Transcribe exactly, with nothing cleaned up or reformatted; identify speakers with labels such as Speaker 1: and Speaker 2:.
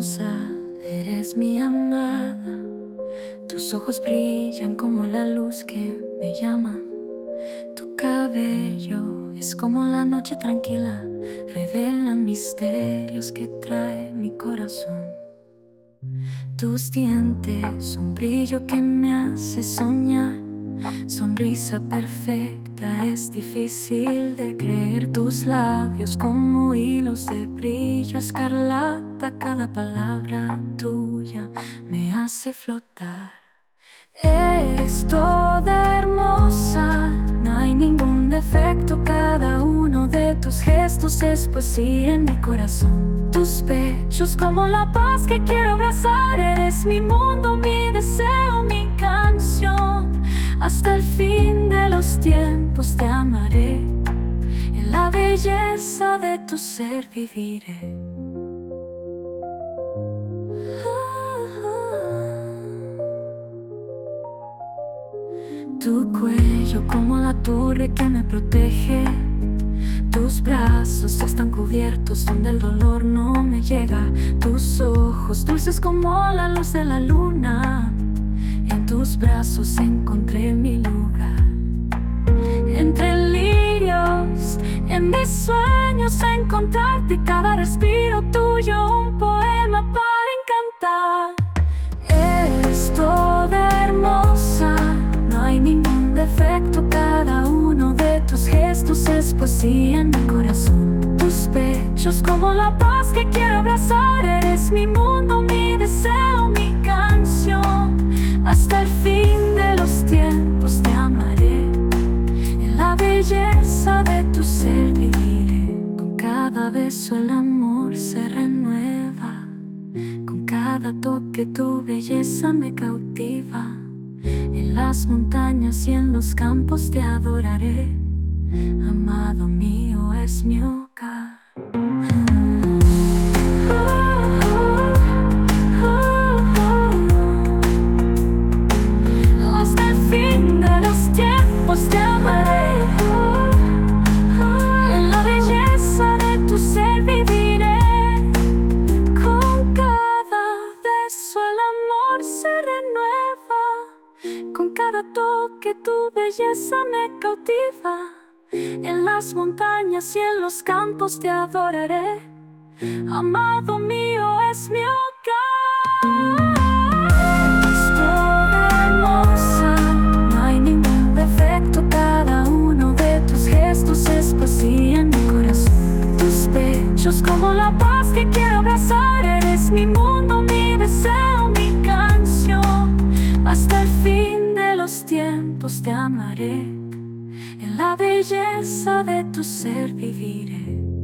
Speaker 1: hermosa, eres mi amada. Tus ojos brillan como la luz que me llama. Tu cabello es como la noche tranquila, revelan misterios que trae mi corazón. Tus dientes, un brillo que me hace soñar. Sonrisa perfecta, es difícil de creer. Tus labios como hilos de brillo escarlata. Cada palabra tuya me hace flotar. Eres toda hermosa, no hay ningún defecto. Cada uno de tus gestos es poesía en mi corazón. Tus pechos como la paz que quiero abrazar. Eres mi mundo, mi deseo, mi canción. Hasta el fin de los tiempos te amaré. En la belleza de tu ser viviré. Tu cuello como la torre que me protege. Tus brazos están cubiertos donde el dolor no me llega. Tus ojos dulces como la luz de la luna. En tus brazos encontré mi lugar. Entre lirios, en mis sueños encontrarte. Cada respiro tuyo un poema para encantar. Eres toda hermosa, no hay ningún defecto. Cada uno de tus gestos es poesía en mi corazón. Tus pechos como la paz que quiero abrazar. Eres mi mundo, mi deseo, mi canción. Hasta el fin de los tiempos te amaré. En la belleza de tu ser viviré. Con cada beso el amor se renueva. Con cada toque tu belleza me cautiva. En las montañas y en los campos te adoraré. Amado mío, es mi hogar. Hasta el fin de los tiempos te amaré. En la belleza de tu ser viviré. Con cada beso el amor se renueva. Con cada toque tu belleza me cautiva. En las montañas y en los campos te adoraré. Amado mío, es mi hogar. Es toda hermosa, no hay ningún defecto. Cada uno de tus gestos es poesía en mi corazón. Tus pechos como la paz que quiero abrazar. Eres mi mundo, mi deseo, mi canción. Hasta el fin de los tiempos te amaré. En la belleza de tu ser viviré.